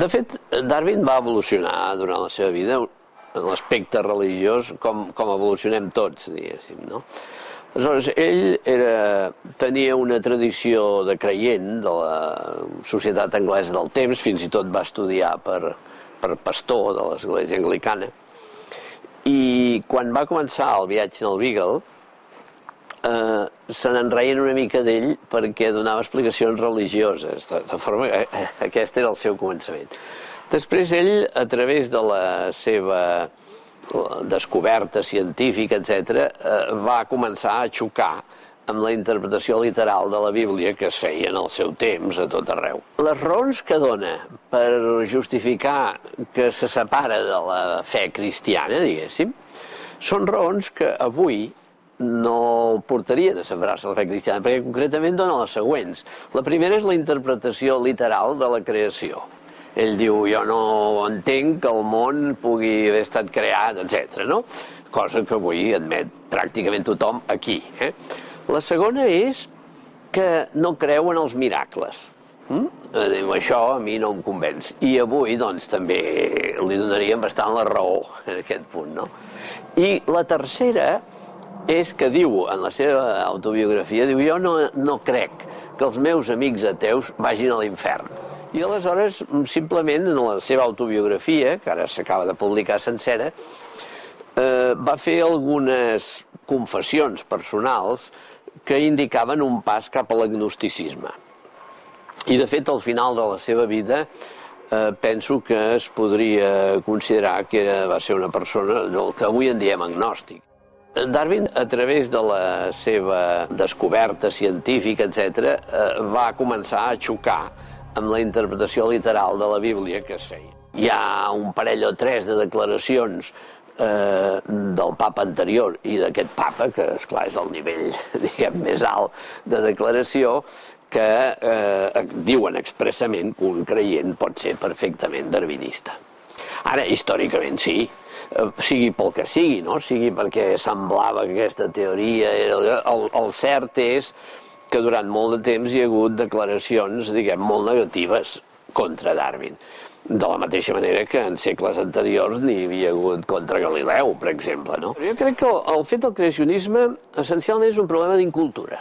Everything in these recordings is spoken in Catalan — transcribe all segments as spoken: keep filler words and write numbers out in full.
De fet, Darwin va evolucionar durant la seva vida en l'aspecte religiós com, com evolucionem tots, diguéssim, no? Aleshores, ell era, tenia una tradició de creient de la societat anglesa del temps, fins i tot va estudiar per, per pastor de l'església anglicana, i quan va començar el viatge en el Beagle, eh, se n'enreien una mica d'ell perquè donava explicacions religioses, de, de forma que eh, aquest era el seu començament. Després ell, a través de la seva descoberta científica, etcètera, eh, va començar a xocar amb la interpretació literal de la Bíblia que es feia en el seu temps a tot arreu. Les raons que dona per justificar que se separa de la fe cristiana, diguéssim, són raons que avui no el portarien a separar-se de la fe cristiana, perquè concretament dona les següents. La primera és la interpretació literal de la creació. Ell diu, jo no entenc que el món pugui haver estat creat, etcètera, no? Cosa que avui admet pràcticament tothom aquí. Eh? La segona és que no creu en els miracles. Mm? Diu, això a mi no em convenç. I avui, doncs, també li donaríem bastant la raó en aquest punt, no? I la tercera és que diu, en la seva autobiografia, diu, jo no, no crec que els meus amics ateus vagin a l'infern. I aleshores, simplement, en la seva autobiografia, que ara s'acaba de publicar sencera, eh, va fer algunes confessions personals que indicaven un pas cap a l'agnosticisme. I, de fet, al final de la seva vida, eh, penso que es podria considerar que era, va ser una persona del que avui en diem agnòstic. Darwin, a través de la seva descoberta científica, etcètera, eh, va començar a xocar amb la interpretació literal de la Bíblia que es feia. Hi ha un parell o tres de declaracions eh, del papa anterior i d'aquest papa, que esclar és el nivell, diguem, més alt de declaració, que eh, diuen expressament que un creient pot ser perfectament darwinista. Ara, històricament sí, eh, sigui pel que sigui, no? Sigui perquè semblava que aquesta teoria era... El, el cert és que durant molt de temps hi ha hagut declaracions, diguem, molt negatives contra Darwin. De la mateixa manera que en segles anteriors n'hi havia hagut contra Galileu, per exemple, no? Jo crec que el fet del creacionisme essencialment és un problema d'incultura.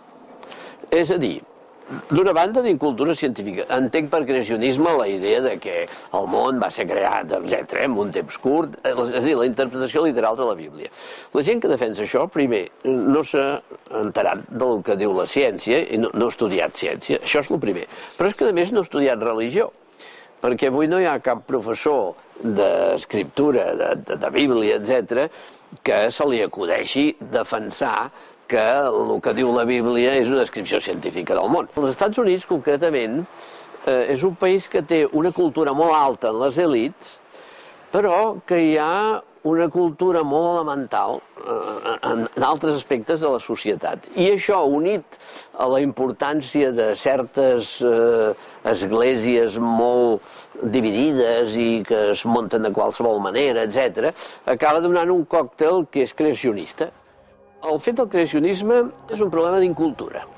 És a dir, d'una banda, d'incultura científica. Entenc per creacionisme la idea de que el món va ser creat, etcètera, en un temps curt, és a dir, la interpretació literal de la Bíblia. La gent que defensa això, primer, no s'ha enterat del que diu la ciència i no, no ha estudiat ciència, això és el primer. Però és que, a més, no ha estudiat religió, perquè avui no hi ha cap professor d'escriptura, de, de, de Bíblia, etcètera, que se li acudeixi defensar que el que diu la Bíblia és una descripció científica del món. Els Estats Units, concretament, eh, és un país que té una cultura molt alta en les elits, però que hi ha una cultura molt elemental eh, en, en altres aspectes de la societat. I això, unit a la importància de certes eh, esglésies molt dividides i que es munten de qualsevol manera, etcètera, acaba donant un còctel que és creacionista. El fet del creacionisme és un problema d'incultura.